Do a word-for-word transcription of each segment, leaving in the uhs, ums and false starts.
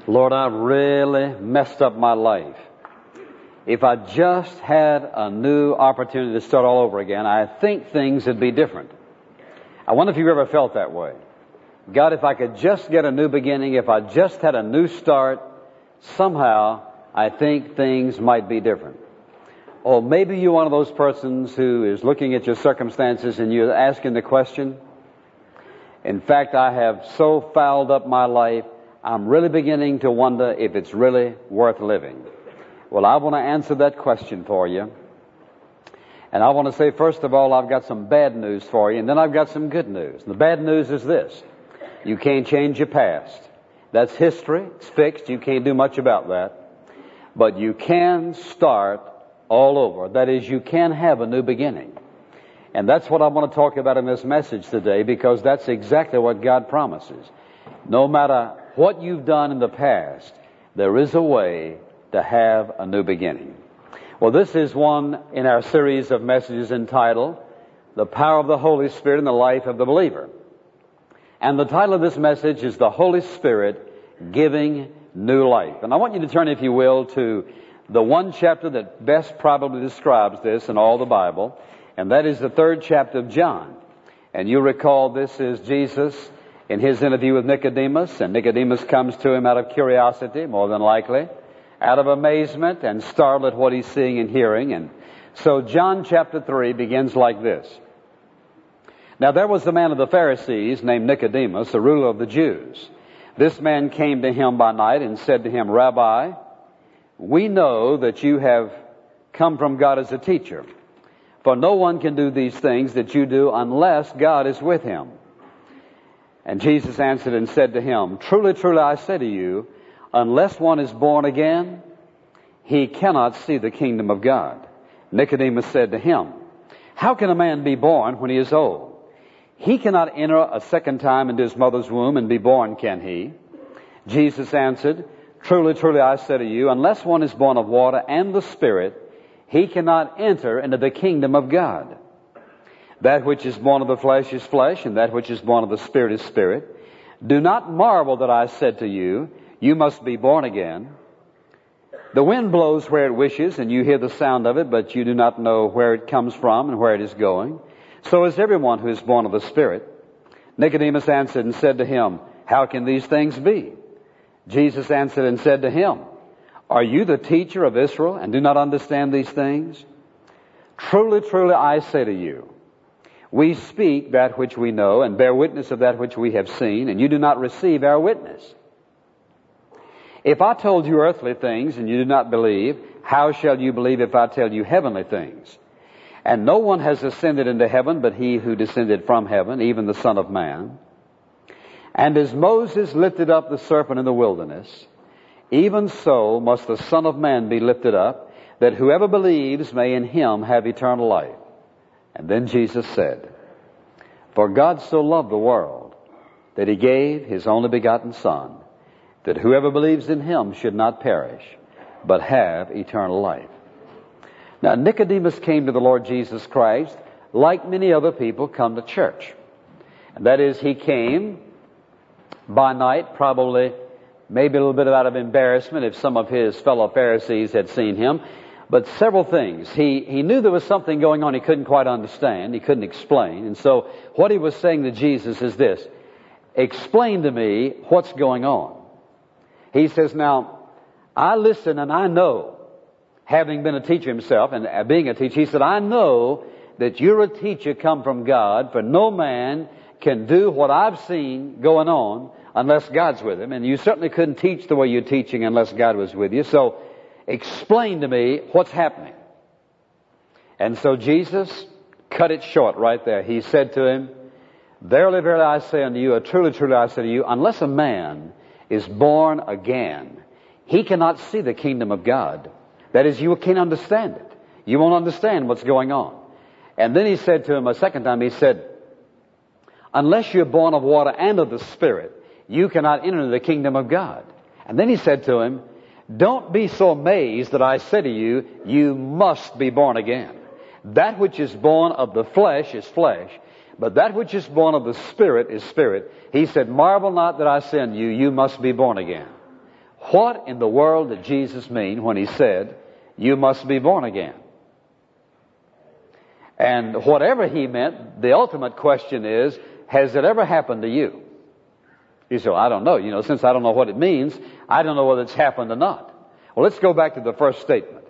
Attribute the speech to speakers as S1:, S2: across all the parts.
S1: Lord, I really messed up my life. If I just had a new opportunity to start all over again, I think things would be different. I wonder if you've ever felt that way. God, if I could just get a new beginning, if I just had a new start, somehow I think things might be different. Or maybe you're one of those persons who is looking at your circumstances and you're asking the question, in fact, I have so fouled up my life, I'm really beginning to wonder if it's really worth living. Well, I want to answer that question for you. And I want to say, first of all, I've got some bad news for you, and then I've got some good news. The bad news is this. You can't change your past. That's history. It's fixed. You can't do much about that. But you can start all over. That is, you can have a new beginning. And that's what I want to talk about in this message today, because that's exactly what God promises. No matter what you've done in the past, there is a way to have a new beginning. Well, this is one in our series of messages entitled, The Power of the Holy Spirit in the Life of the Believer. And the title of this message is The Holy Spirit Giving New Life. And I want you to turn, if you will, to the one chapter that best probably describes this in all the Bible, and that is the third chapter of John. And you recall this is Jesus in his interview with Nicodemus, and Nicodemus comes to him out of curiosity, more than likely, out of amazement and startled at what he's seeing and hearing. And so John chapter three begins like this. Now there was a man of the Pharisees named Nicodemus, a ruler of the Jews. This man came to him by night and said to him, Rabbi, we know that you have come from God as a teacher, for no one can do these things that you do unless God is with him. And Jesus answered and said to him, Truly, truly, I say to you, unless one is born again, he cannot see the kingdom of God. Nicodemus said to him, How can a man be born when he is old? He cannot enter a second time into his mother's womb and be born, can he? Jesus answered, Truly, truly, I say to you, unless one is born of water and the Spirit, he cannot enter into the kingdom of God. That which is born of the flesh is flesh, and that which is born of the Spirit is spirit. Do not marvel that I said to you, you must be born again. The wind blows where it wishes, and you hear the sound of it, but you do not know where it comes from and where it is going. So is everyone who is born of the Spirit. Nicodemus answered and said to him, How can these things be? Jesus answered and said to him, Are you the teacher of Israel and do not understand these things? Truly, truly, I say to you, we speak that which we know and bear witness of that which we have seen, and you do not receive our witness. If I told you earthly things and you do not believe, how shall you believe if I tell you heavenly things? And no one has ascended into heaven but he who descended from heaven, even the Son of Man. And as Moses lifted up the serpent in the wilderness, even so must the Son of Man be lifted up, that whoever believes may in him have eternal life. And then Jesus said, For God so loved the world that he gave his only begotten Son, that whoever believes in him should not perish, but have eternal life. Now, Nicodemus came to the Lord Jesus Christ like many other people come to church. And that is, he came by night, probably maybe a little bit out of embarrassment if some of his fellow Pharisees had seen him. But several things. He, he knew there was something going on he couldn't quite understand. He couldn't explain. And so what he was saying to Jesus is this. Explain to me what's going on. He says, now, I listen and I know, having been a teacher himself and being a teacher, he said, I know that you're a teacher come from God, for no man can do what I've seen going on unless God's with him. And you certainly couldn't teach the way you're teaching unless God was with you. So explain to me what's happening. And so Jesus cut it short right there. He said to him, Verily, verily, I say unto you, or truly, truly, I say to you, unless a man is born again, he cannot see the kingdom of God. That is, you can't understand it. You won't understand what's going on. And then he said to him a second time, he said, Unless you're born of water and of the Spirit, you cannot enter the kingdom of God. And then he said to him, Don't be so amazed that I say to you, you must be born again. That which is born of the flesh is flesh, but that which is born of the Spirit is spirit. He said, Marvel not that I say unto you, you must be born again. What in the world did Jesus mean when he said, you must be born again? And whatever he meant, the ultimate question is, has it ever happened to you? You say, well, I don't know. You know, since I don't know what it means, I don't know whether it's happened or not. Well, let's go back to the first statement.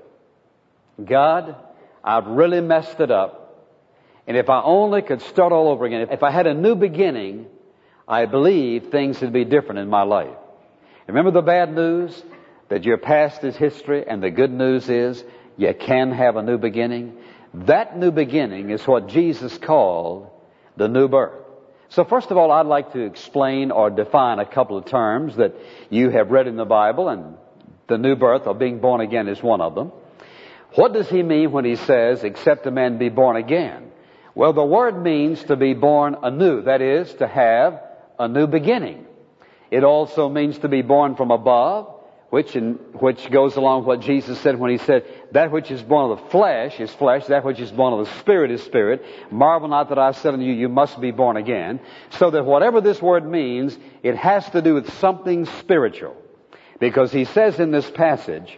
S1: God, I've really messed it up. And if I only could start all over again, if I had a new beginning, I believe things would be different in my life. Remember the bad news? That your past is history, and the good news is you can have a new beginning. That new beginning is what Jesus called the new birth. So first of all, I'd like to explain or define a couple of terms that you have read in the Bible, and the new birth or being born again is one of them. What does he mean when he says, except a man be born again? Well, the word means to be born anew. That is, to have a new beginning. It also means to be born from above, which in, which goes along with what Jesus said when he said, that which is born of the flesh is flesh, that which is born of the spirit is spirit. Marvel not that I said unto you, you must be born again. So that whatever this word means, it has to do with something spiritual. Because he says in this passage,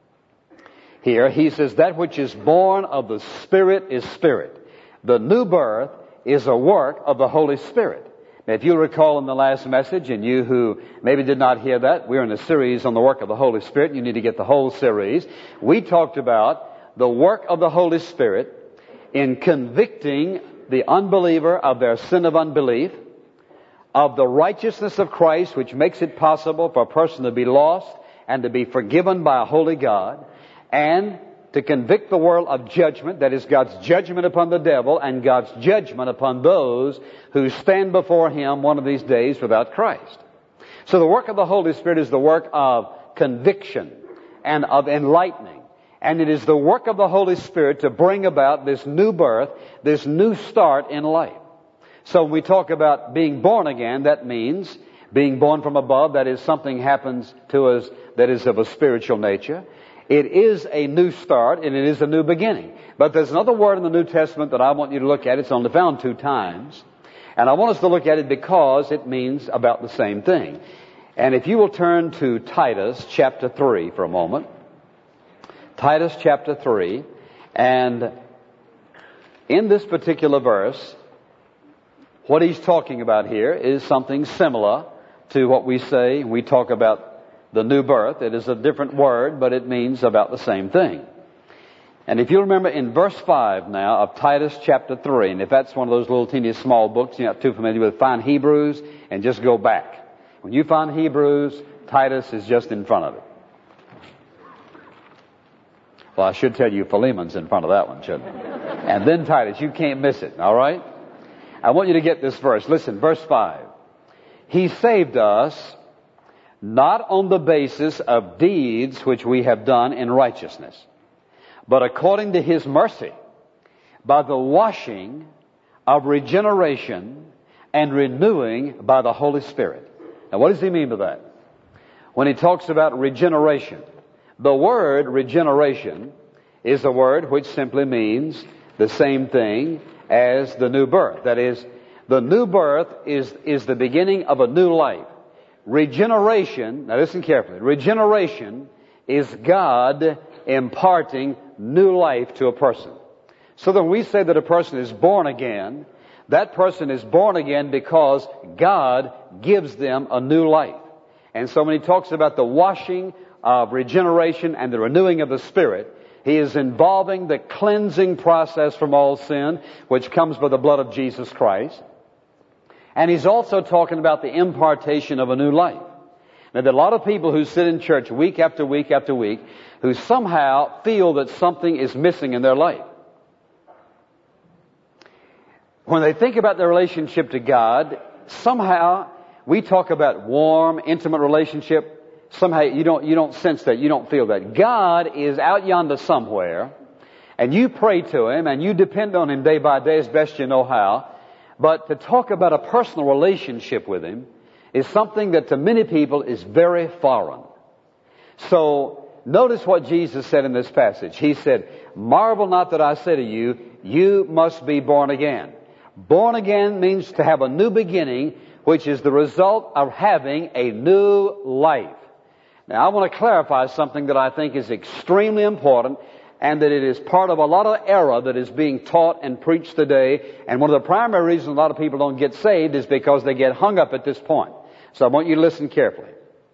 S1: here, he says, that which is born of the Spirit is spirit. The new birth is a work of the Holy Spirit. Now, if you recall in the last message, and you who maybe did not hear that, we're in a series on the work of the Holy Spirit. You need to get the whole series. We talked about the work of the Holy Spirit in convicting the unbeliever of their sin of unbelief, of the righteousness of Christ, which makes it possible for a person to be lost and to be forgiven by a holy God, and to convict the world of judgment, that is God's judgment upon the devil and God's judgment upon those who stand before Him one of these days without Christ. So the work of the Holy Spirit is the work of conviction and of enlightening. And it is the work of the Holy Spirit to bring about this new birth, this new start in life. So when we talk about being born again, that means being born from above. That is, something happens to us that is of a spiritual nature. It is a new start, and it is a new beginning. But there's another word in the New Testament that I want you to look at. It's only found two times. And I want us to look at it because it means about the same thing. And if you will turn to Titus chapter three for a moment. Titus chapter three. And in this particular verse, what he's talking about here is something similar to what we say. We talk about the new birth. It is a different word, but it means about the same thing. And if you remember in verse five now of Titus chapter three, and if that's one of those little teeny small books you're not too familiar with, find Hebrews and just go back. When you find Hebrews, Titus is just in front of it. Well, I should tell you Philemon's in front of that one, shouldn't I? And then Titus. You can't miss it, all right? I want you to get this verse. Listen, verse five. He saved us not on the basis of deeds which we have done in righteousness, but according to His mercy, by the washing of regeneration and renewing by the Holy Spirit. Now, what does he mean by that? When he talks about regeneration, the word regeneration is a word which simply means the same thing as the new birth. That is, the new birth is, is the beginning of a new life. Regeneration, now listen carefully, regeneration is God imparting new life to a person. So that when we say that a person is born again, that person is born again because God gives them a new life. And so when he talks about the washing of regeneration and the renewing of the Spirit, he is involving the cleansing process from all sin, which comes by the blood of Jesus Christ. And he's also talking about the impartation of a new life. Now, there are a lot of people who sit in church week after week after week who somehow feel that something is missing in their life. When they think about their relationship to God, somehow we talk about warm, intimate relationship. Somehow you don't, you don't sense that. You don't feel that. God is out yonder somewhere, and you pray to Him, and you depend on Him day by day as best you know how. But to talk about a personal relationship with Him is something that to many people is very foreign. So notice what Jesus said in this passage. He said, marvel not that I say to you, you must be born again. Born again means to have a new beginning, which is the result of having a new life. Now, I want to clarify something that I think is extremely important, and that it is part of a lot of error that is being taught and preached today. And one of the primary reasons a lot of people don't get saved is because they get hung up at this point. So I want you to listen carefully.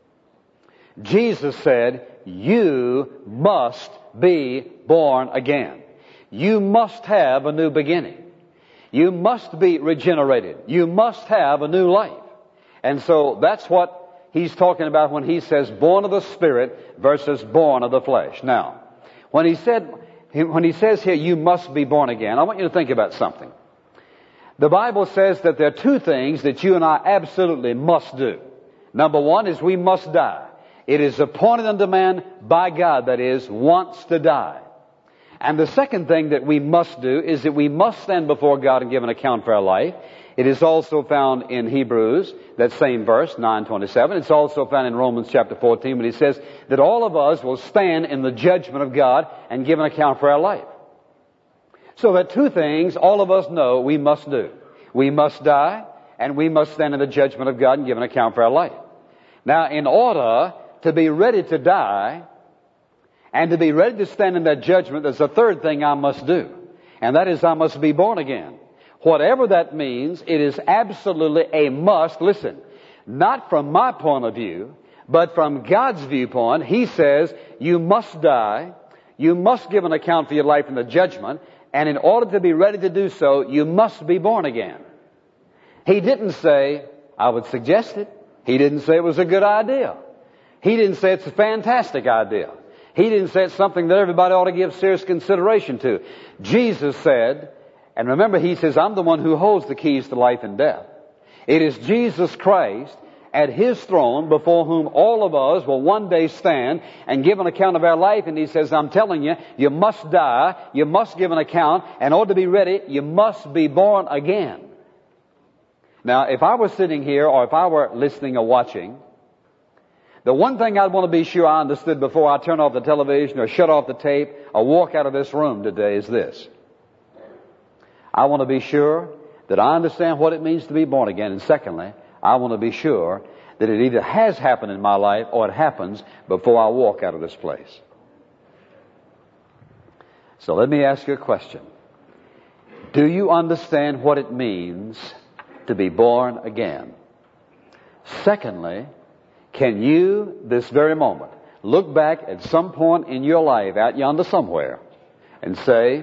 S1: Jesus said, you must be born again. You must have a new beginning. You must be regenerated. You must have a new life. And so that's what he's talking about when he says born of the Spirit versus born of the flesh. Now, when he said, when he says here, you must be born again, I want you to think about something. The Bible says that there are two things that you and I absolutely must do. Number one is we must die. It is appointed unto man by God, that is, once to die. And the second thing that we must do is that we must stand before God and give an account for our life. It is also found in Hebrews, that same verse, nine twenty-seven. It's also found in Romans chapter fourteen, when he says that all of us will stand in the judgment of God and give an account for our life. So there are two things all of us know we must do. We must die, and we must stand in the judgment of God and give an account for our life. Now, in order to be ready to die, and to be ready to stand in that judgment, there's a third thing I must do. And that is I must be born again. Whatever that means, it is absolutely a must. Listen, not from my point of view, but from God's viewpoint. He says you must die. You must give an account for your life in the judgment. And in order to be ready to do so, you must be born again. He didn't say, I would suggest it. He didn't say it was a good idea. He didn't say it's a fantastic idea. He didn't say it's something that everybody ought to give serious consideration to. Jesus said, and remember he says, I'm the one who holds the keys to life and death. It is Jesus Christ at His throne before whom all of us will one day stand and give an account of our life. And He says, I'm telling you, you must die, you must give an account, and in order to be ready, you must be born again. Now, if I were sitting here, or if I were listening or watching, the one thing I'd want to be sure I understood before I turn off the television or shut off the tape or walk out of this room today is this. I want to be sure that I understand what it means to be born again. And secondly, I want to be sure that it either has happened in my life or it happens before I walk out of this place. So let me ask you a question. Do you understand what it means to be born again? Secondly, can you, this very moment, look back at some point in your life, out yonder somewhere, and say,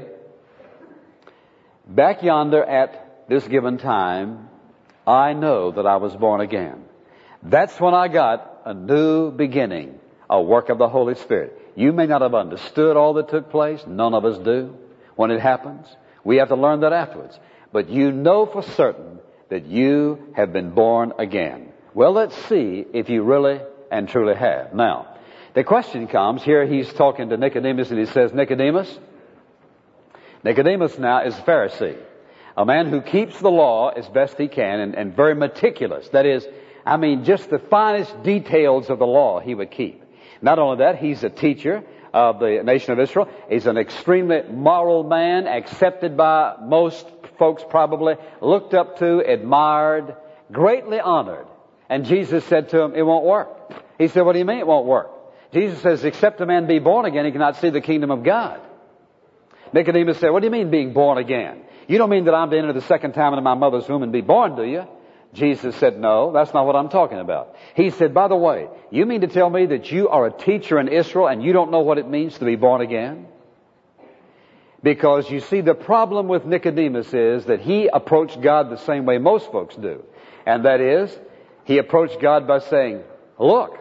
S1: back yonder at this given time, I know that I was born again. That's when I got a new beginning, a work of the Holy Spirit. You may not have understood all that took place. None of us do when it happens. We have to learn that afterwards. But you know for certain that you have been born again. Well, let's see if you really and truly have. Now, the question comes, here he's talking to Nicodemus and he says, Nicodemus, Nicodemus now is a Pharisee, a man who keeps the law as best he can and, and very meticulous. That is, I mean, just the finest details of the law he would keep. Not only that, he's a teacher of the nation of Israel. He's an extremely moral man, accepted by most folks probably, looked up to, admired, greatly honored. And Jesus said to him, it won't work. He said, what do you mean it won't work? Jesus says, except a man be born again, he cannot see the kingdom of God. Nicodemus said, what do you mean being born again? You don't mean that I'm to enter the second time into my mother's womb and be born, do you? Jesus said, no, that's not what I'm talking about. He said, by the way, you mean to tell me that you are a teacher in Israel and you don't know what it means to be born again? Because you see, the problem with Nicodemus is that he approached God the same way most folks do. And that is, he approached God by saying, look,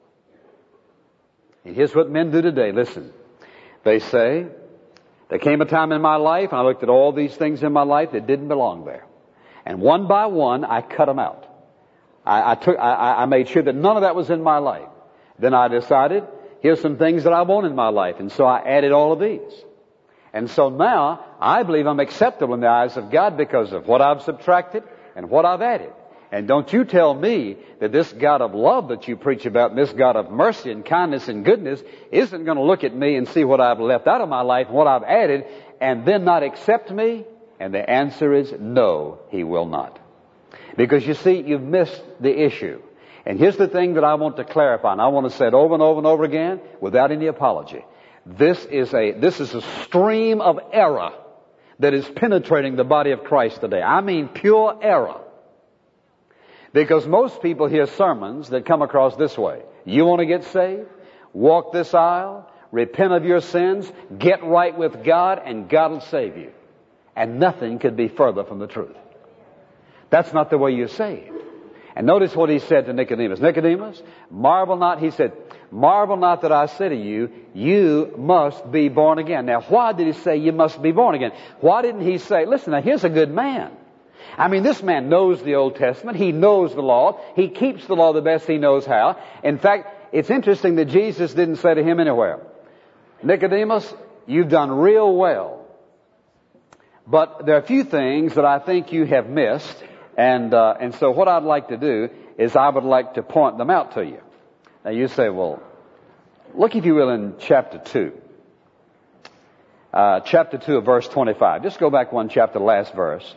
S1: and here's what men do today. Listen, they say, there came a time in my life, and I looked at all these things in my life that didn't belong there. And one by one, I cut them out. I, I took, I, I made sure that none of that was in my life. Then I decided, here's some things that I want in my life. And so I added all of these. And so now, I believe I'm acceptable in the eyes of God because of what I've subtracted and what I've added. And don't you tell me that this God of love that you preach about, and this God of mercy and kindness and goodness, isn't going to look at me and see what I've left out of my life and what I've added, and then not accept me? And the answer is no, He will not. Because you see, you've missed the issue. And here's the thing that I want to clarify, and I want to say it over and over and over again without any apology. This is a, this is a stream of error that is penetrating the body of Christ today. I mean pure error. Because most people hear sermons that come across this way. You want to get saved? Walk this aisle, repent of your sins, get right with God, and God will save you. And nothing could be further from the truth. That's not the way you're saved. And notice what he said to Nicodemus. Nicodemus, marvel not, he said, marvel not that I say to you, you must be born again. Now, why did he say you must be born again? Why didn't he say, listen, now here's a good man. I mean, this man knows the Old Testament. He knows the law. He keeps the law the best he knows how. In fact, it's interesting that Jesus didn't say to him anywhere, Nicodemus, you've done real well. But there are a few things that I think you have missed. And uh, and so what I'd like to do is I would like to point them out to you. Now you say, well, look if you will in chapter two. Uh, chapter two of verse twenty-five. Just go back one chapter, the last verse.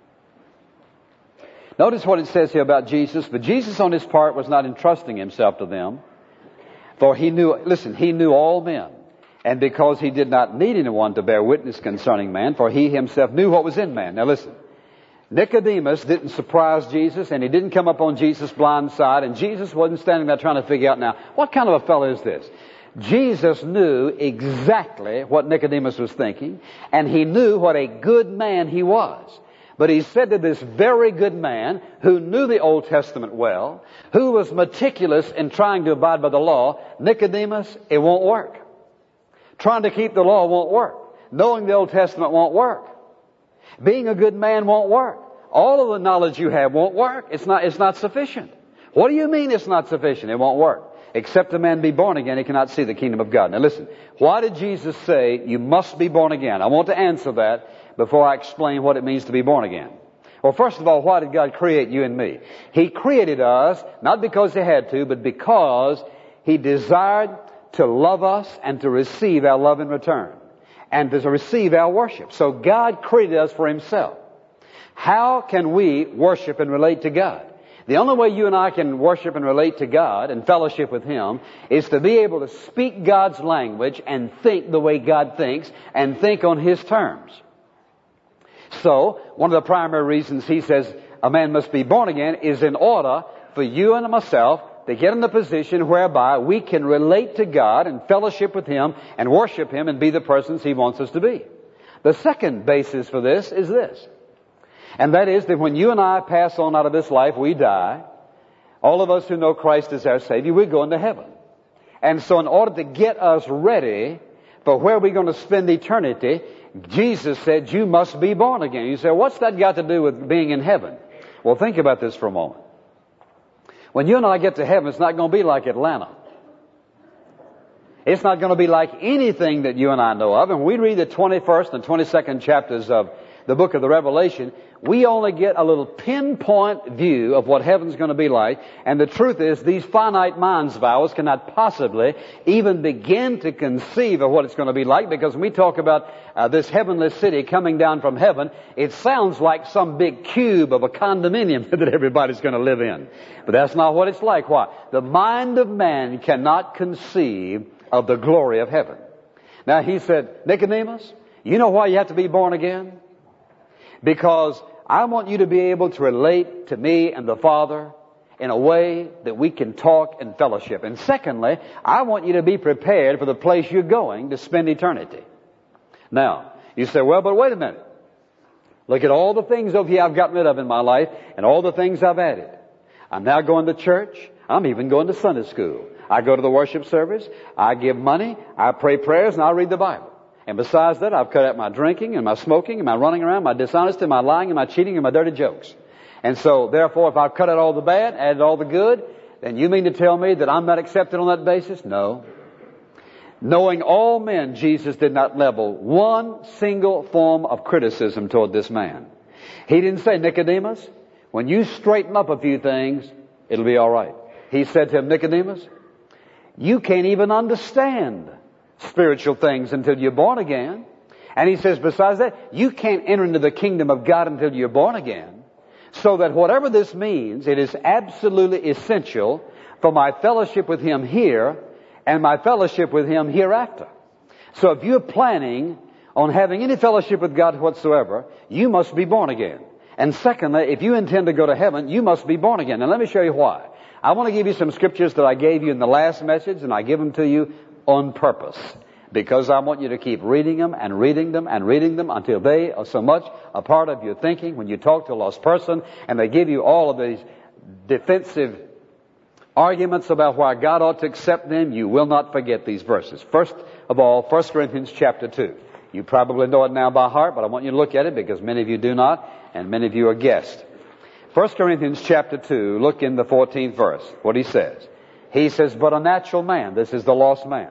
S1: Notice what it says here about Jesus. But Jesus on his part was not entrusting himself to them. For he knew, listen, he knew all men. And because he did not need anyone to bear witness concerning man, for he himself knew what was in man. Now listen. Nicodemus didn't surprise Jesus, and he didn't come up on Jesus' blind side, and Jesus wasn't standing there trying to figure out, now, what kind of a fellow is this? Jesus knew exactly what Nicodemus was thinking, and he knew what a good man he was. But he said to this very good man, who knew the Old Testament well, who was meticulous in trying to abide by the law, Nicodemus, it won't work. Trying to keep the law won't work. Knowing the Old Testament won't work. Being a good man won't work. All of the knowledge you have won't work. It's not, it's not sufficient. What do you mean it's not sufficient? It won't work. Except a man be born again, he cannot see the kingdom of God. Now listen, why did Jesus say you must be born again? I want to answer that before I explain what it means to be born again. Well, first of all, why did God create you and me? He created us, not because he had to, but because he desired to love us and to receive our love in return. And to receive our worship. So God created us for himself. How can we worship and relate to God? The only way you and I can worship and relate to God and fellowship with him is to be able to speak God's language and think the way God thinks and think on his terms. So, one of the primary reasons he says a man must be born again is in order for you and myself to get in the position whereby we can relate to God and fellowship with him and worship him and be the persons he wants us to be. The second basis for this is this. And that is that when you and I pass on out of this life, we die. All of us who know Christ as our Savior, we're going to heaven. And so in order to get us ready for where we're going to spend eternity, Jesus said, you must be born again. You say, what's that got to do with being in heaven? Well, think about this for a moment. When you and I get to heaven, it's not going to be like Atlanta. It's not going to be like anything that you and I know of. And when we read the twenty-first and twenty-second chapters of the book of the Revelation, we only get a little pinpoint view of what heaven's going to be like. And the truth is, these finite minds of ours cannot possibly even begin to conceive of what it's going to be like, because when we talk about uh, this heavenly city coming down from heaven, it sounds like some big cube of a condominium that everybody's going to live in. But that's not what it's like. Why? The mind of man cannot conceive of the glory of heaven. Now he said, Nicodemus, you know why you have to be born again? Because I want you to be able to relate to me and the Father in a way that we can talk and fellowship. And secondly, I want you to be prepared for the place you're going to spend eternity. Now, you say, well, but wait a minute. Look at all the things over here I've gotten rid of in my life and all the things I've added. I'm now going to church. I'm even going to Sunday school. I go to the worship service. I give money. I pray prayers and I read the Bible. And besides that, I've cut out my drinking and my smoking and my running around, my dishonesty, my lying and my cheating and my dirty jokes. And so, therefore, if I've cut out all the bad, added all the good, then you mean to tell me that I'm not accepted on that basis? No. Knowing all men, Jesus did not level one single form of criticism toward this man. He didn't say, Nicodemus, when you straighten up a few things, it'll be all right. He said to him, Nicodemus, you can't even understand spiritual things until you're born again. And he says, besides that, you can't enter into the kingdom of God until you're born again. So that whatever this means, it is absolutely essential for my fellowship with Him here and my fellowship with Him hereafter. So if you're planning on having any fellowship with God whatsoever, you must be born again. And secondly, if you intend to go to heaven, you must be born again. And let me show you why. I want to give you some scriptures that I gave you in the last message, and I give them to you on purpose. Because I want you to keep reading them and reading them and reading them until they are so much a part of your thinking when you talk to a lost person and they give you all of these defensive arguments about why God ought to accept them, you will not forget these verses. First of all, First Corinthians chapter two. You probably know it now by heart, but I want you to look at it because many of you do not, and many of you are guests. First Corinthians chapter two, look in the fourteenth verse, what he says. He says, but a natural man, this is the lost man.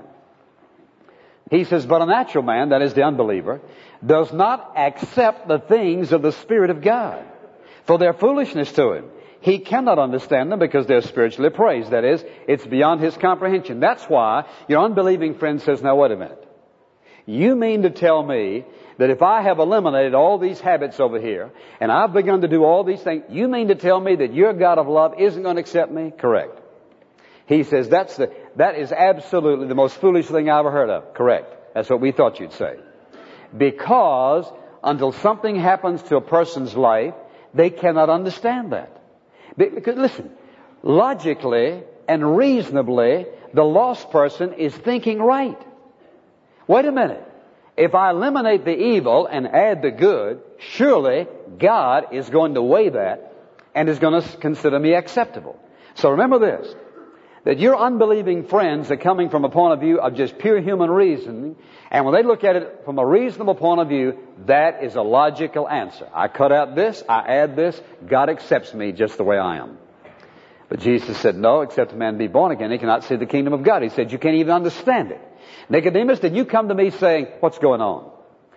S1: He says, but a natural man, that is the unbeliever, does not accept the things of the Spirit of God, for they're foolishness to him. He cannot understand them because they're spiritually appraised. That is, it's beyond his comprehension. That's why your unbelieving friend says, now wait a minute. You mean to tell me that if I have eliminated all these habits over here, and I've begun to do all these things, you mean to tell me that your God of love isn't going to accept me? Correct. He says, that's the, that is absolutely the most foolish thing I ever heard of. Correct. That's what we thought you'd say. Because until something happens to a person's life, they cannot understand that. Because, listen, logically and reasonably, the lost person is thinking right. Wait a minute. If I eliminate the evil and add the good, surely God is going to weigh that and is going to consider me acceptable. So remember this, that your unbelieving friends are coming from a point of view of just pure human reasoning, and when they look at it from a reasonable point of view, that is a logical answer. I cut out this, I add this, God accepts me just the way I am. But Jesus said, no, except a man be born again, he cannot see the kingdom of God. He said, you can't even understand it. Nicodemus, did you come to me saying, what's going on?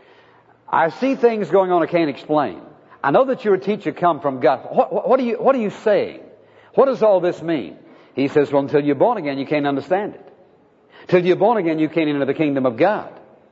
S1: I see things going on I can't explain. I know that you're a teacher come from God. What, what, what, are you, what are you saying? What does all this mean? He says, well, until you're born again, you can't understand it. Till you're born again, you can't enter the kingdom of God.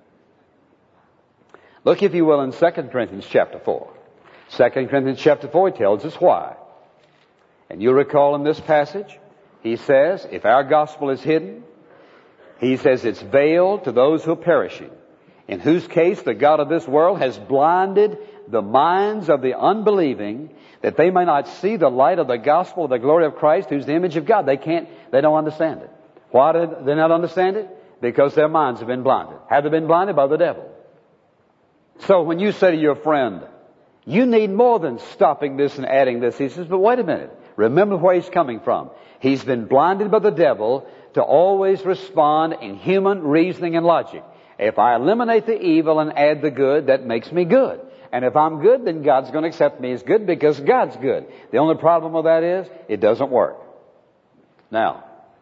S1: Look, if you will, in Second Corinthians chapter four. Second Corinthians chapter four tells us why. And you'll recall in this passage, he says, if our gospel is hidden, he says it's veiled to those who are perishing, in whose case the God of this world has blinded the minds of the unbelieving, that they may not see the light of the gospel of the glory of Christ, who's the image of God. They can't, they don't understand it. Why do they not understand it? Because their minds have been blinded. Have they been blinded? By the devil. So when you say to your friend, you need more than stopping this and adding this, he says, but wait a minute. Remember where he's coming from. He's been blinded by the devil to always respond in human reasoning and logic. If I eliminate the evil and add the good, that makes me good. And if I'm good, then God's going to accept me as good because God's good. The only problem with that is, it doesn't work. Now,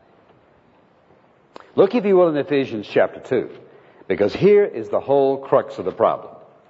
S1: look if you will in Ephesians chapter two, because here is the whole crux of the problem.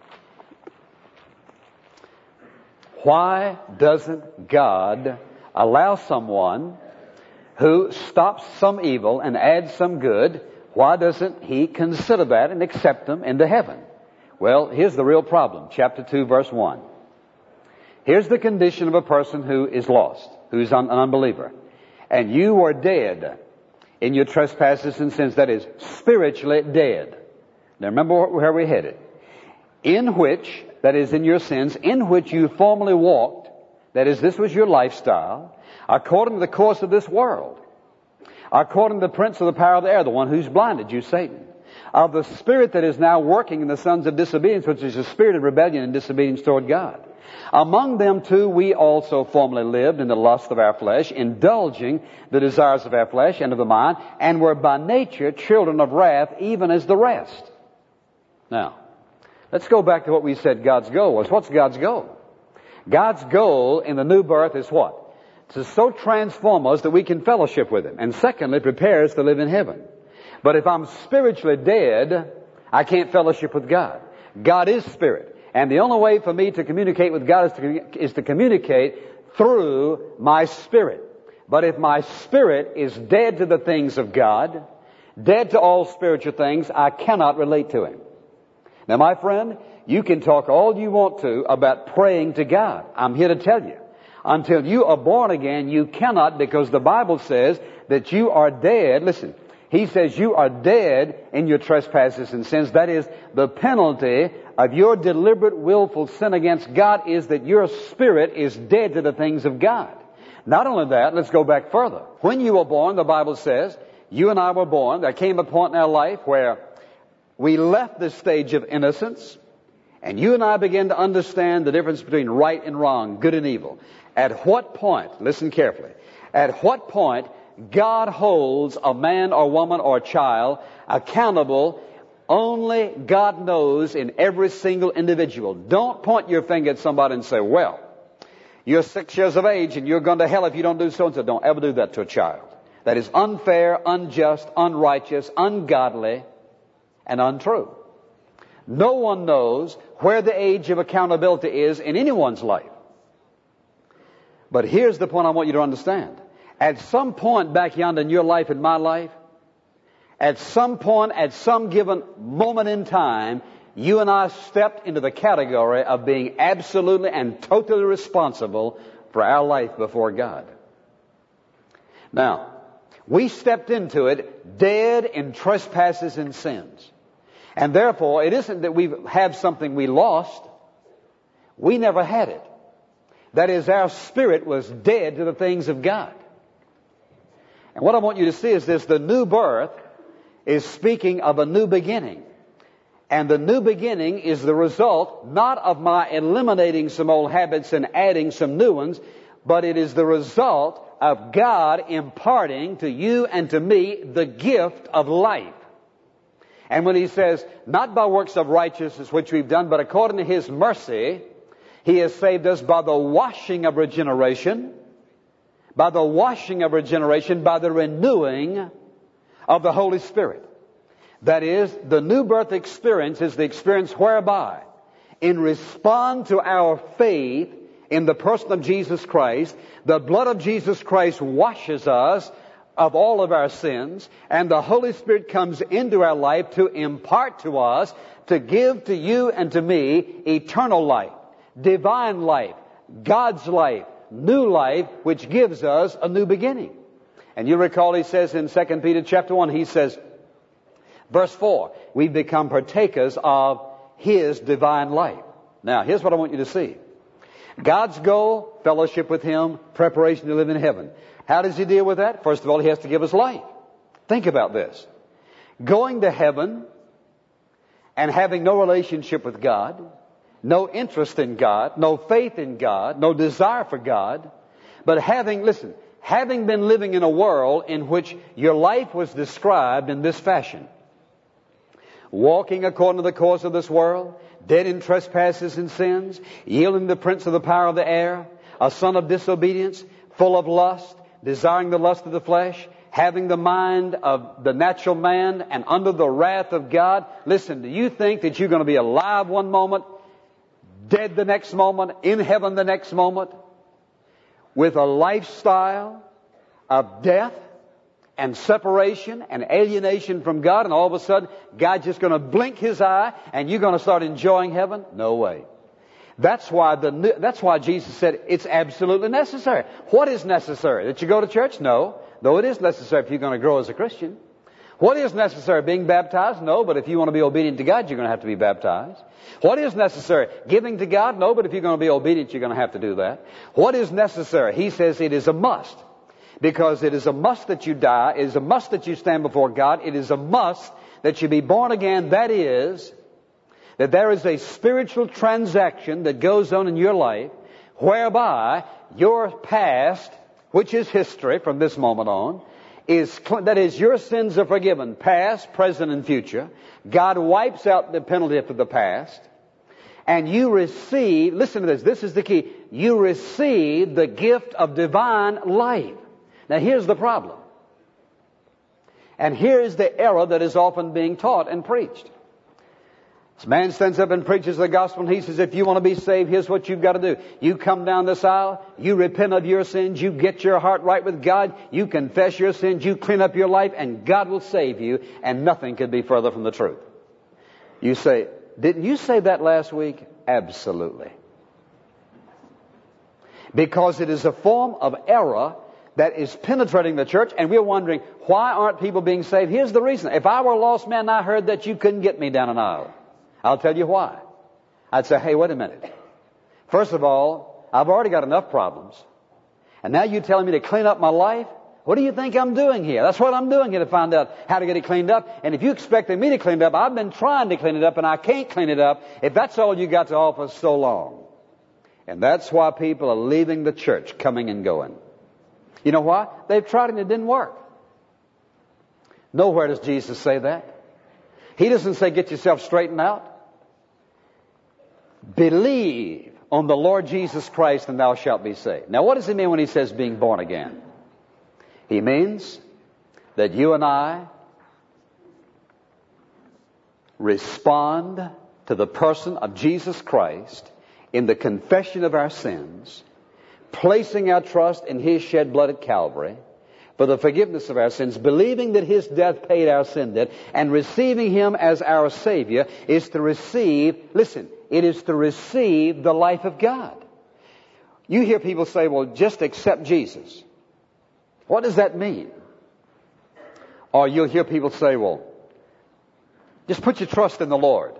S1: Why doesn't God allow someone who stops some evil and adds some good, why doesn't He consider that and accept them into heaven? Well, here's the real problem. Chapter two, verse one. Here's the condition of a person who is lost, who's an unbeliever. And you were dead in your trespasses and sins. That is, spiritually dead. Now remember where we're headed. In which, that is in your sins, in which you formerly walked, that is, this was your lifestyle, according to the course of this world, according to the prince of the power of the air, the one who's blinded you, Satan, of the spirit that is now working in the sons of disobedience, which is the spirit of rebellion and disobedience toward God. Among them too we also formerly lived in the lust of our flesh, indulging the desires of our flesh and of the mind, and were by nature children of wrath, even as the rest. Now, let's go back to what we said God's goal was. What's God's goal? God's goal in the new birth is what? To so transform us that we can fellowship with Him. And secondly, prepare us to live in heaven. But if I'm spiritually dead, I can't fellowship with God. God is spirit. And the only way for me to communicate with God is to, is to communicate through my spirit. But if my spirit is dead to the things of God, dead to all spiritual things, I cannot relate to Him. Now, my friend, you can talk all you want to about praying to God. I'm here to tell you Until you are born again, you cannot, because the Bible says that you are dead. Listen, He says you are dead in your trespasses and sins. That is, the penalty of your deliberate, willful sin against God is that your spirit is dead to the things of God. Not only that, let's go back further. When you were born, the Bible says, you and I were born, there came a point in our life where we left the stage of innocence, and you and I began to understand the difference between right and wrong, good and evil. At what point, listen carefully, at what point God holds a man or woman or child accountable, only God knows, in every single individual. Don't point your finger at somebody and say, well, you're six years of age and you're going to hell if you don't do so and so. Don't ever do that to a child. That is unfair, unjust, unrighteous, ungodly, and untrue. No one knows where the age of accountability is in anyone's life. But here's the point I want you to understand. At some point back yonder in your life and my life, at some point, at some given moment in time, you and I stepped into the category of being absolutely and totally responsible for our life before God. Now, we stepped into it dead in trespasses and sins. And therefore, it isn't that we have something we lost. We never had it. That is, our spirit was dead to the things of God. And what I want you to see is this: the new birth is speaking of a new beginning. And the new beginning is the result not of my eliminating some old habits and adding some new ones, but it is the result of God imparting to you and to me the gift of life. And when He says, not by works of righteousness which we've done, but according to His mercy, He has saved us by the washing of regeneration, by the washing of regeneration, by the renewing of the Holy Spirit. That is, the new birth experience is the experience whereby, in response to our faith in the person of Jesus Christ, the blood of Jesus Christ washes us of all of our sins, and the Holy Spirit comes into our life to impart to us, to give to you and to me eternal life, divine life, God's life, new life, which gives us a new beginning. And you recall He says in Second Peter chapter one, He says, verse four, we become partakers of His divine life. Now, here's what I want you to see. God's goal, fellowship with Him, preparation to live in heaven. How does He deal with that? First of all, He has to give us life. Think about this. Going to heaven and having no relationship with God, no interest in God, no faith in God, no desire for God, but having, listen, having been living in a world in which your life was described in this fashion. Walking according to the course of this world, dead in trespasses and sins, yielding to the prince of the power of the air, a son of disobedience, full of lust, desiring the lust of the flesh, having the mind of the natural man and under the wrath of God. Listen, do you think that you're going to be alive one moment, dead the next moment, in heaven the next moment, with a lifestyle of death and separation and alienation from God, and all of a sudden God's just going to blink His eye and you're going to start enjoying heaven? No way. That's why the that's why Jesus said it's absolutely necessary. What is necessary? That you go to church? No. Though it is necessary if you're going to grow as a Christian. What is necessary? Being baptized? No, but if you want to be obedient to God, you're going to have to be baptized. What is necessary? Giving to God? No, but if you're going to be obedient, you're going to have to do that. What is necessary? He says it is a must. Because it is a must that you die. It is a must that you stand before God. It is a must that you be born again. That is, that there is a spiritual transaction that goes on in your life whereby your past, which is history from this moment on, is, that is, your sins are forgiven, past, present, and future. God wipes out the penalty for the past. And you receive, listen to this, this is the key, you receive the gift of divine life. Now here's the problem. And here is the error that is often being taught and preached. This man stands up and preaches the gospel, and he says, if you want to be saved, here's what you've got to do. You come down this aisle, you repent of your sins, you get your heart right with God, you confess your sins, you clean up your life, and God will save you, and nothing could be further from the truth. You say, didn't you say that last week? Absolutely. Because it is a form of error that is penetrating the church, and we're wondering, why aren't people being saved? Here's the reason. If I were a lost man and I heard that, you couldn't get me down an aisle, I'll tell you why. I'd say, hey, wait a minute. First of all, I've already got enough problems. And now you're telling me to clean up my life? What do you think I'm doing here? That's what I'm doing here, to find out how to get it cleaned up. And if you expected me to clean it up, I've been trying to clean it up and I can't clean it up. If that's all you got to offer so long. And that's why people are leaving the church, coming and going. You know why? They've tried and it didn't work. Nowhere does Jesus say that. He doesn't say get yourself straightened out. Believe on the Lord Jesus Christ and thou shalt be saved. Now what does he mean when he says being born again? He means that you and I respond to the person of Jesus Christ in the confession of our sins, placing our trust in His shed blood at Calvary for the forgiveness of our sins, believing that His death paid our sin debt, and receiving Him as our Savior is to receive, listen, it is to receive the life of God. You hear people say, well, just accept Jesus. What does that mean? Or you'll hear people say, well, just put your trust in the Lord.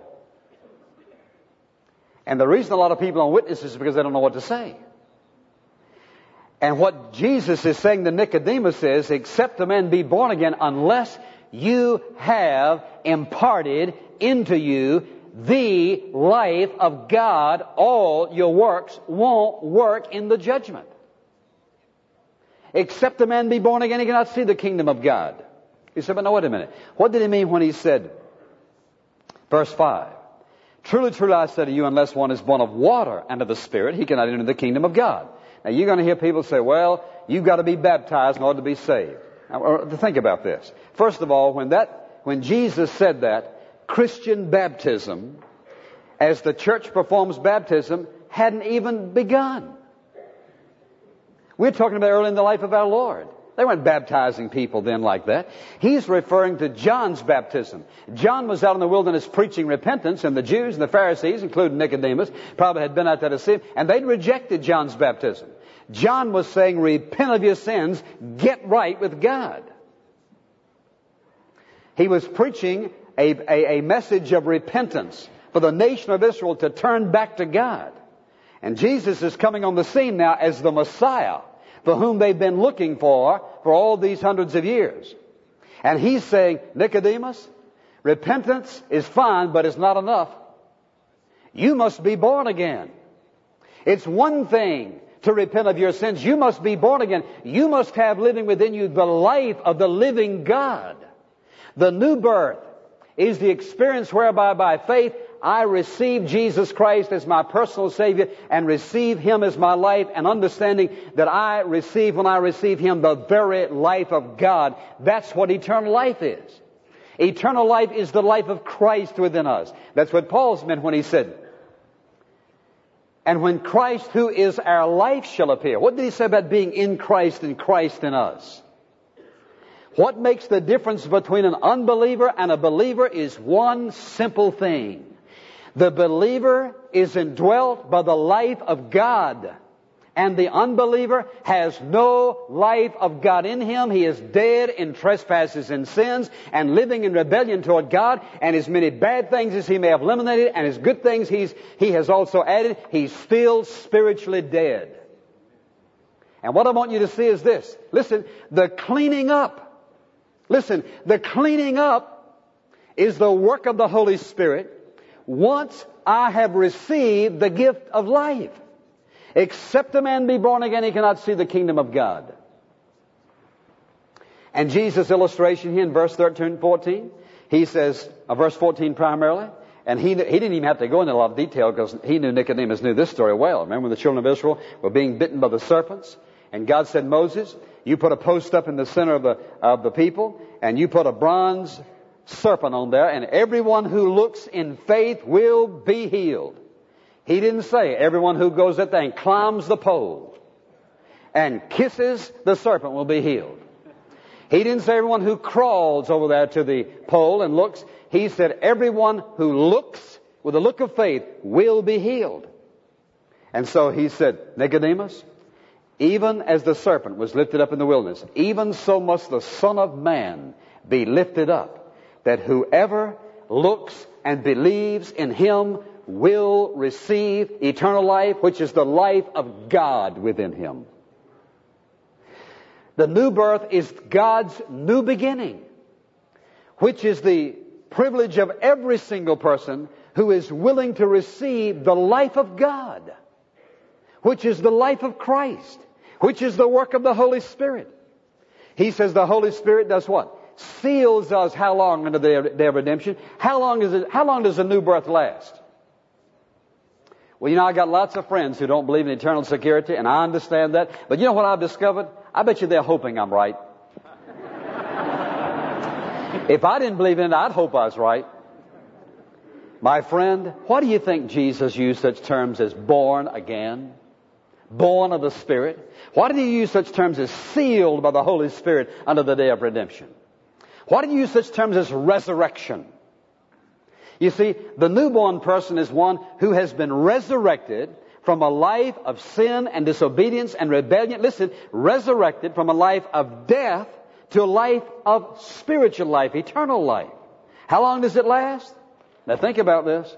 S1: And the reason a lot of people don't witness is because they don't know what to say. And what Jesus is saying to Nicodemus is, except a man be born again unless you have imparted into you the life of God, all your works won't work in the judgment. Except a man be born again, he cannot see the kingdom of God. He said, but no, wait a minute. What did he mean when he said, verse five, truly, truly, I say to you, unless one is born of water and of the Spirit, he cannot enter the kingdom of God. Now, you're going to hear people say, well, you've got to be baptized in order to be saved. Now, think about this. First of all, when that, when Jesus said that, Christian baptism, as the church performs baptism, hadn't even begun. We're talking about early in the life of our Lord. They weren't baptizing people then like that. He's referring to John's baptism. John was out in the wilderness preaching repentance, and the Jews and the Pharisees, including Nicodemus, probably had been out there to see him, and they'd rejected John's baptism. John was saying, repent of your sins, get right with God. He was preaching a, a, a message of repentance for the nation of Israel to turn back to God. And Jesus is coming on the scene now as the Messiah for whom they've been looking for for all these hundreds of years. And he's saying, Nicodemus, repentance is fine, but it's not enough. You must be born again. It's one thing to repent of your sins. You must be born again. You must have living within you the life of the living God. The new birth is the experience whereby by faith I receive Jesus Christ as my personal Savior and receive Him as my life, and understanding that I receive, when I receive Him, the very life of God. That's what eternal life is. Eternal life is the life of Christ within us. That's what Paul's meant when he said, and when Christ, who is our life, shall appear. What did he say about being in Christ and Christ in us? What makes the difference between an unbeliever and a believer is one simple thing. The believer is indwelt by the life of God, and the unbeliever has no life of God in him. He is dead in trespasses and sins and living in rebellion toward God, and as many bad things as he may have eliminated and as good things he's, he has also added, he's still spiritually dead. And what I want you to see is this. Listen, the cleaning up. Listen, the cleaning up is the work of the Holy Spirit once I have received the gift of life. Except a man be born again, he cannot see the kingdom of God. And Jesus' illustration here in verse thirteen and fourteen, he says, uh, verse fourteen primarily, and he, he didn't even have to go into a lot of detail because he knew, Nicodemus knew this story well. Remember when the children of Israel were being bitten by the serpents? And God said, Moses, you put a post up in the center of the, of the people, and you put a bronze serpent on there, and everyone who looks in faith will be healed. He didn't say everyone who goes up there and climbs the pole and kisses the serpent will be healed. He didn't say everyone who crawls over there to the pole and looks. He said everyone who looks with a look of faith will be healed. And so he said, Nicodemus, Even as the serpent was lifted up in the wilderness, even so must the Son of Man be lifted up, that whoever looks and believes in him will receive eternal life, which is the life of God within him. The new birth is God's new beginning, which is the privilege of every single person who is willing to receive the life of God, which is the life of Christ, which is the work of the Holy Spirit. He says the Holy Spirit does what? Seals us how long unto the day of redemption? How long is it, how long does the new birth last? Well, you know, I got lots of friends who don't believe in eternal security, and I understand that. But you know what I've discovered? I bet you they're hoping I'm right. If I didn't believe in it, I'd hope I was right. My friend, why do you think Jesus used such terms as born again? Born of the Spirit? Why did he use such terms as sealed by the Holy Spirit unto the day of redemption? Why did he use such terms as resurrection? You see, the newborn person is one who has been resurrected from a life of sin and disobedience and rebellion. Listen, resurrected from a life of death to a life of spiritual life, eternal life. How long does it last? Now think about this.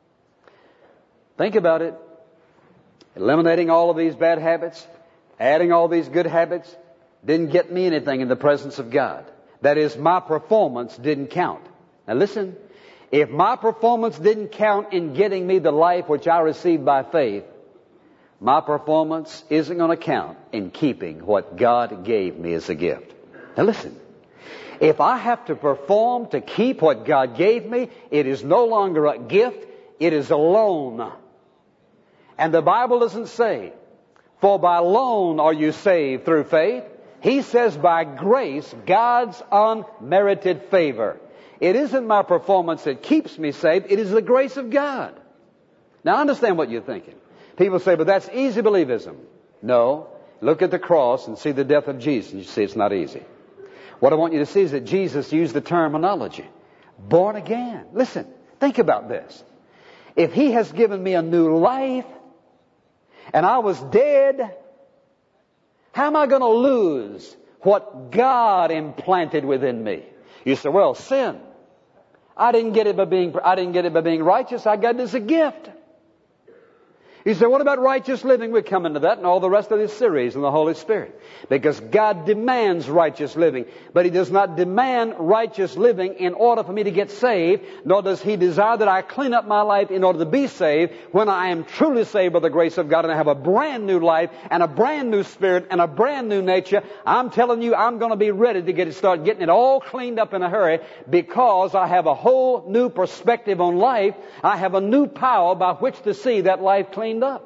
S1: Think about it. Eliminating all of these bad habits, adding all these good habits, didn't get me anything in the presence of God. That is, my performance didn't count. Now listen, if my performance didn't count in getting me the life which I received by faith, my performance isn't going to count in keeping what God gave me as a gift. Now listen, if I have to perform to keep what God gave me, it is no longer a gift, it is a loan. And the Bible doesn't say, for by loan are you saved through faith. He says by grace, God's unmerited favor. It isn't my performance that keeps me saved, it is the grace of God. Now understand what you're thinking. People say, but that's easy believism. No. Look at the cross and see the death of Jesus, and you see it's not easy. What I want you to see is that Jesus used the terminology, born again. Listen, think about this. If he has given me a new life, and I was dead, how am I going to lose what God implanted within me? You say, well, sin. I didn't get it by being, I didn't get it by being righteous. I got it as a gift. You say, what about righteous living? We come into that and all the rest of this series in the Holy Spirit. Because God demands righteous living. But he does not demand righteous living in order for me to get saved. Nor does he desire that I clean up my life in order to be saved. When I am truly saved by the grace of God and I have a brand new life and a brand new spirit and a brand new nature, I'm telling you, I'm going to be ready to get it, start getting it all cleaned up in a hurry, because I have a whole new perspective on life. I have a new power by which to see that life cleaned up.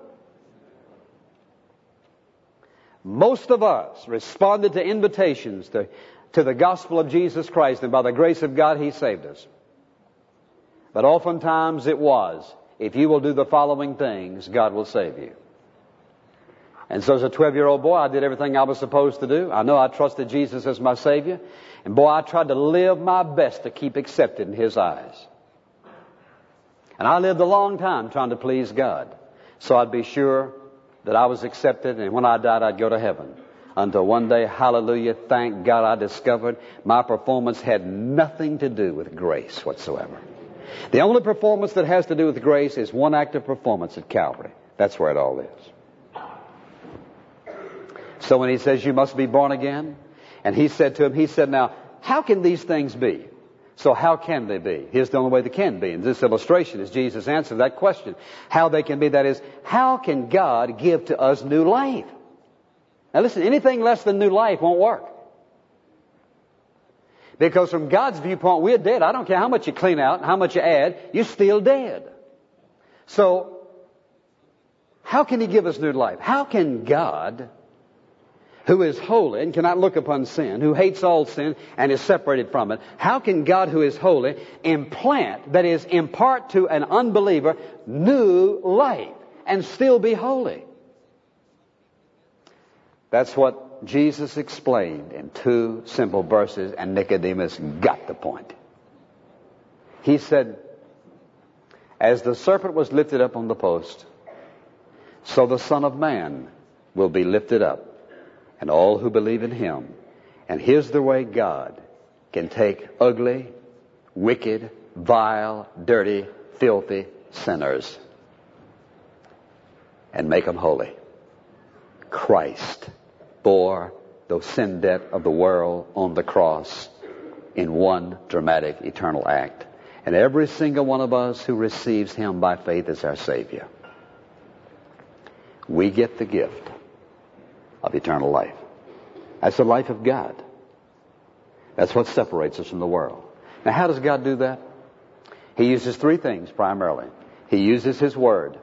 S1: Most of us responded to invitations to, to the gospel of Jesus Christ, and by the grace of God, he saved us. But oftentimes it was, if you will do the following things, God will save you. And so as a twelve-year-old boy, I did everything I was supposed to do. I know I trusted Jesus as my Savior. And boy, I tried to live my best to keep accepted in his eyes. And I lived a long time trying to please God, so I'd be sure that I was accepted, and when I died, I'd go to heaven. Until one day, hallelujah, thank God, I discovered my performance had nothing to do with grace whatsoever. The only performance that has to do with grace is one act of performance at Calvary. That's where it all is. So when he says you must be born again, and he said to him, he said, now, how can these things be? So how can they be? Here's the only way they can be. And this illustration is Jesus' answer to that question. How they can be, that is, how can God give to us new life? Now listen, anything less than new life won't work. Because from God's viewpoint, we're dead. I don't care how much you clean out, how much you add, you're still dead. So, how can he give us new life? How can God, who is holy and cannot look upon sin, who hates all sin and is separated from it, how can God, who is holy, implant, that is, impart to an unbeliever new life and still be holy? That's what Jesus explained in two simple verses, and Nicodemus got the point. He said, as the serpent was lifted up on the post, so the Son of Man will be lifted up, and all who believe in him. And here's the way God can take ugly, wicked, vile, dirty, filthy sinners and make them holy. Christ bore the sin debt of the world on the cross in one dramatic eternal act. And every single one of us who receives him by faith as our Savior, we get the gift of eternal life. That's the life of God. That's what separates us from the world. Now, how does God do that? He uses three things primarily. He uses his word,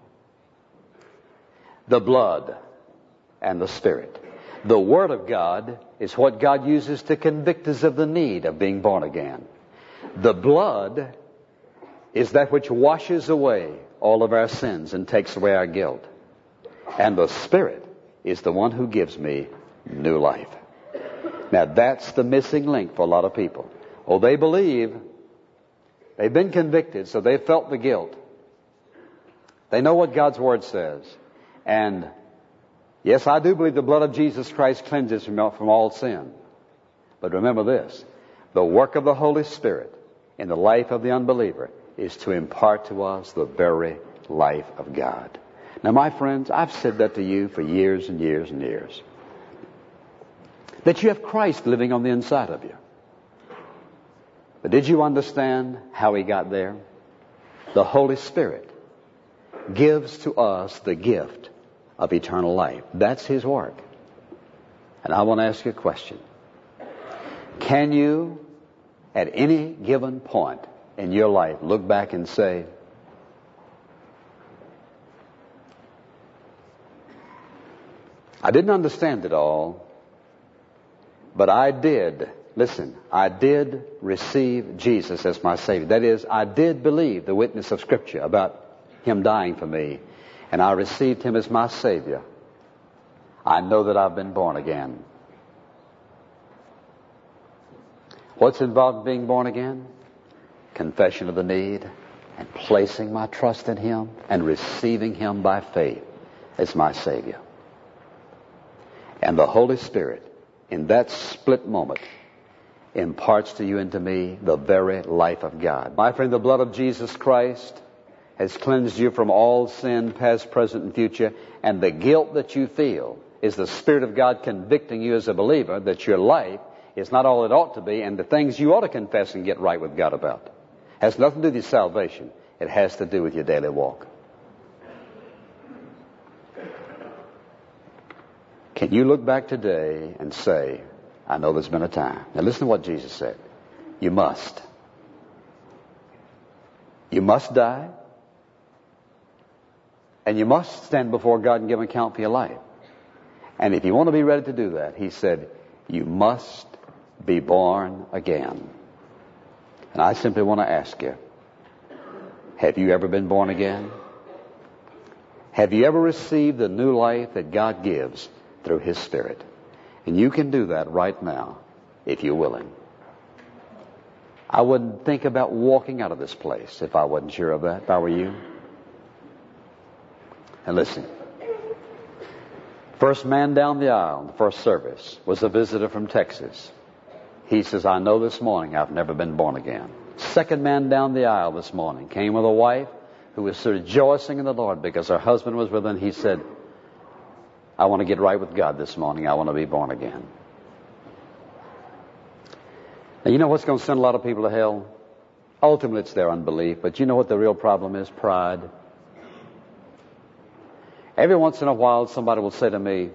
S1: the blood, and the Spirit. The word of God is what God uses to convict us of the need of being born again. The blood is that which washes away all of our sins and takes away our guilt. And the Spirit is the one who gives me new life. Now that's the missing link for a lot of people. Oh, they believe, they've been convicted, so they've felt the guilt. They know what God's Word says. And yes, I do believe the blood of Jesus Christ cleanses from from all sin. But remember this, the work of the Holy Spirit in the life of the unbeliever is to impart to us the very life of God. Now, my friends, I've said that to you for years and years and years. That you have Christ living on the inside of you. But did you understand how he got there? The Holy Spirit gives to us the gift of eternal life. That's his work. And I want to ask you a question. Can you, at any given point in your life, look back and say, I didn't understand it all, but I did, listen, I did receive Jesus as my Savior. That is, I did believe the witness of Scripture about him dying for me, and I received him as my Savior. I know that I've been born again. What's involved in being born again? Confession of the need and placing my trust in him and receiving him by faith as my Savior. And the Holy Spirit, in that split moment, imparts to you and to me the very life of God. My friend, the blood of Jesus Christ has cleansed you from all sin, past, present, and future. And the guilt that you feel is the Spirit of God convicting you as a believer that your life is not all it ought to be, and the things you ought to confess and get right with God about. It has nothing to do with your salvation. It has to do with your daily walk. Can you look back today and say, I know there's been a time. Now listen to what Jesus said. You must. You must die. And you must stand before God and give an account for your life. And if you want to be ready to do that, he said, you must be born again. And I simply want to ask you, have you ever been born again? Have you ever received the new life that God gives through his Spirit? And you can do that right now if you're willing. I wouldn't think about walking out of this place if I wasn't sure of that, if I were you. And listen, first man down the aisle in the first service was a visitor from Texas. He says, I know this morning I've never been born again. Second man down the aisle this morning came with a wife who was rejoicing in the Lord because her husband was with her, and he said, I want to get right with God this morning. I want to be born again. Now, you know what's going to send a lot of people to hell? Ultimately, it's their unbelief. But you know what the real problem is? Pride. Every once in a while, somebody will say to me,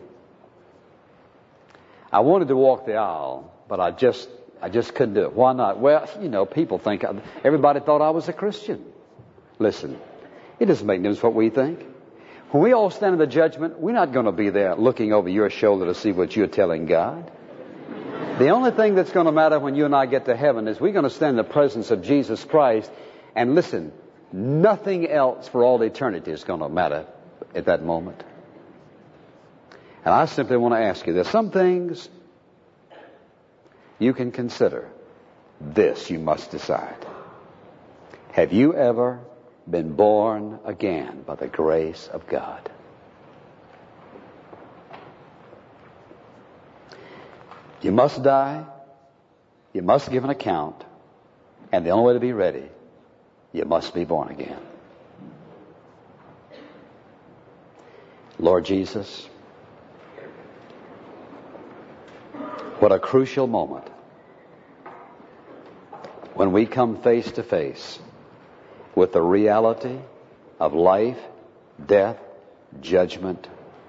S1: I wanted to walk the aisle, but I just I just couldn't do it. Why not? Well, you know, people think, I, everybody thought I was a Christian. Listen, it doesn't make no difference what we think. When we all stand in the judgment, we're not going to be there looking over your shoulder to see what you're telling God. The only thing that's going to matter when you and I get to heaven is we're going to stand in the presence of Jesus Christ. And listen, nothing else for all eternity is going to matter at that moment. And I simply want to ask you, there's some things you can consider. This you must decide. Have you ever been born again by the grace of God? You must die. You must give an account. And the only way to be ready, you must be born again. Lord Jesus, what a crucial moment when we come face to face with the reality of life, death, judgment.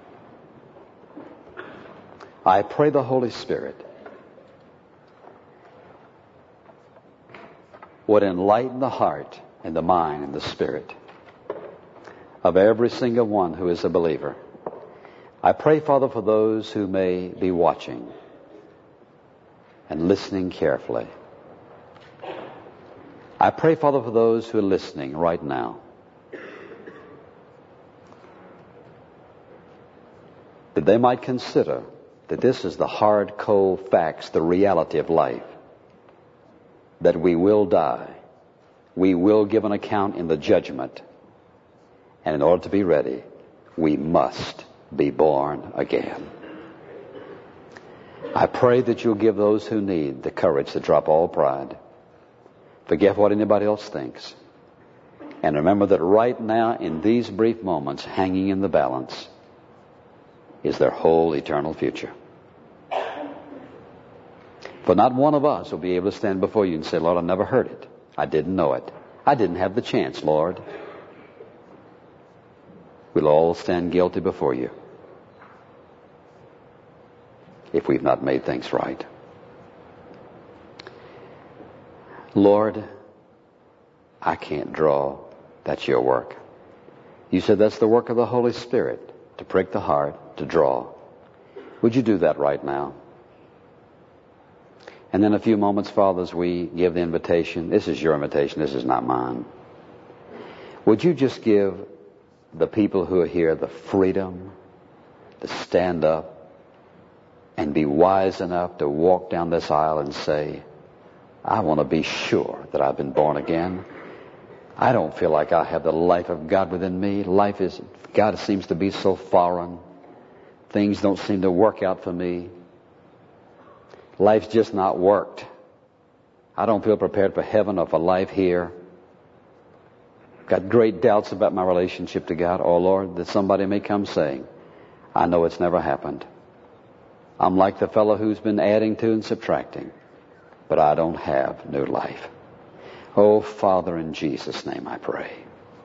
S1: I pray the Holy Spirit would enlighten the heart and the mind and the spirit of every single one who is a believer. I pray, Father, for those who may be watching and listening carefully. I pray, Father, for those who are listening right now, that they might consider that this is the hard, cold facts, the reality of life, that we will die, we will give an account in the judgment, and in order to be ready, we must be born again. I pray that you'll give those who need the courage to drop all pride, forget what anybody else thinks, and remember that right now, in these brief moments, hanging in the balance is their whole eternal future. For not one of us will be able to stand before you and say, Lord, I never heard it. I didn't know it. I didn't have the chance, Lord. We'll all stand guilty before you if we've not made things right. Lord, I can't draw. That's your work. You said that's the work of the Holy Spirit, to prick the heart, to draw. Would you do that right now? And in a few moments, Father, as we give the invitation, this is your invitation, this is not mine. Would you just give the people who are here the freedom to stand up and be wise enough to walk down this aisle and say, I want to be sure that I've been born again. I don't feel like I have the life of God within me. Life is, God seems to be so foreign. Things don't seem to work out for me. Life's just not worked. I don't feel prepared for heaven or for life here. Got great doubts about my relationship to God. Oh, Lord, that somebody may come saying, I know it's never happened. I'm like the fellow who's been adding to and subtracting, but I don't have new life. Oh, Father, in Jesus' name I pray.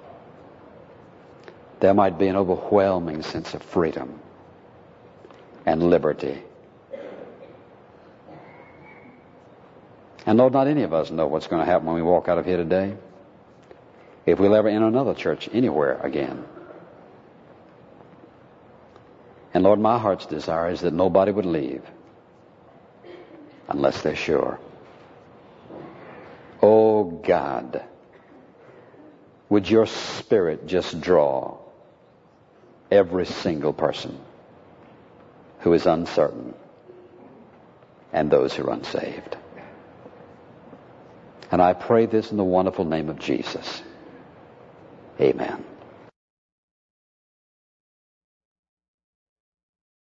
S1: There might be an overwhelming sense of freedom and liberty. And Lord, not any of us know what's going to happen when we walk out of here today, if we'll ever enter another church anywhere again. And Lord, my heart's desire is that nobody would leave unless they're sure. Oh God, would your Spirit just draw every single person who is uncertain and those who are unsaved. And I pray this in the wonderful name of Jesus. Amen.